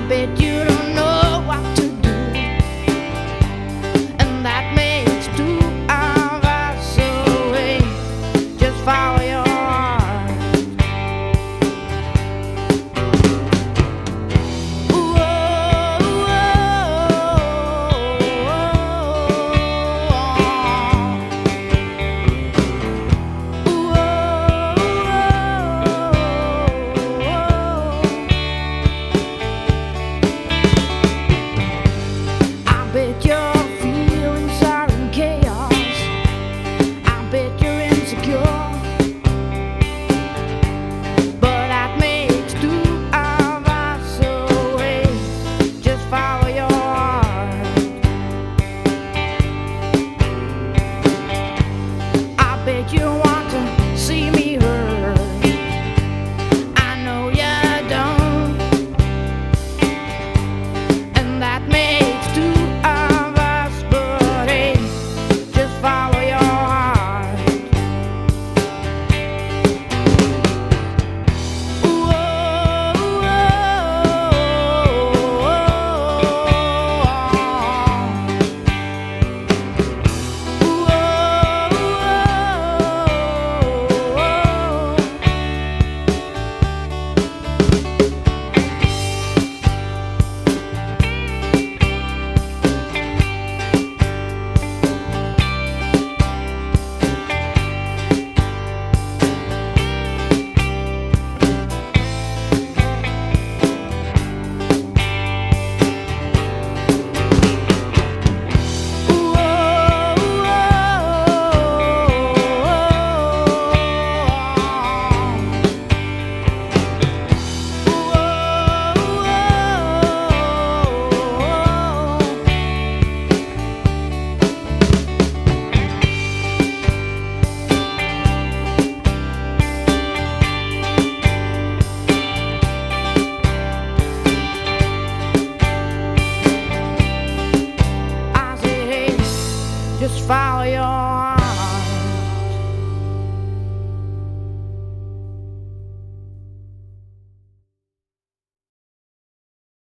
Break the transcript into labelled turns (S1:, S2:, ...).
S1: bet you don't know what to do, and that makes two of us away. Just follow your heart. I bet your feelings are in chaos. I bet you're insecure, but that makes two of us away. Just follow your heart. I bet you want to see me hurt. I know you don't, and that makes two of us. But hey, just follow your heart. Just follow your